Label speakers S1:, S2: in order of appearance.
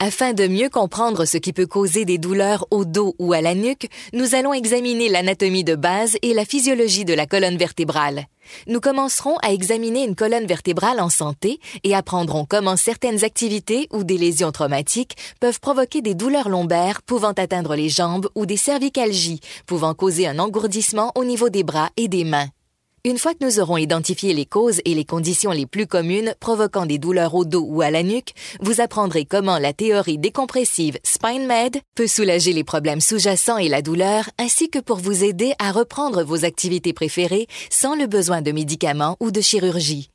S1: Afin de mieux comprendre ce qui peut causer des douleurs au dos ou à la nuque, nous allons examiner l'anatomie de base et la physiologie de la colonne vertébrale. Nous commencerons à examiner une colonne vertébrale en santé et apprendrons comment certaines activités ou des lésions traumatiques peuvent provoquer des douleurs lombaires pouvant atteindre les jambes ou des cervicalgies pouvant causer un engourdissement au niveau des bras et des mains. Une fois que nous aurons identifié les causes et les conditions les plus communes provoquant des douleurs au dos ou à la nuque, vous apprendrez comment la théorie décompressive SpineMed peut soulager les problèmes sous-jacents et la douleur, ainsi que pour vous aider à reprendre vos activités préférées sans le besoin de médicaments ou de chirurgie.